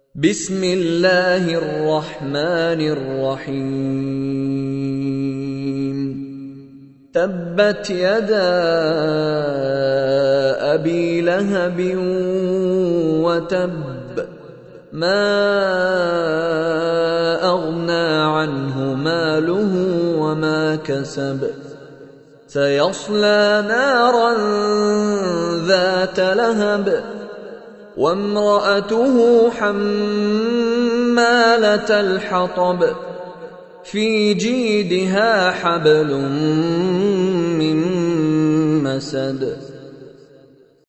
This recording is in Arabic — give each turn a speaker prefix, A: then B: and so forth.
A: بسم الله الرحمن الرحيم. تبت يدا أبي لهب وتب، ما أغنى عنه ماله وما كسب، سيصلى نارا ذات لهب، وامرأته حمالة الحطب، في جيدها حبل من مسد.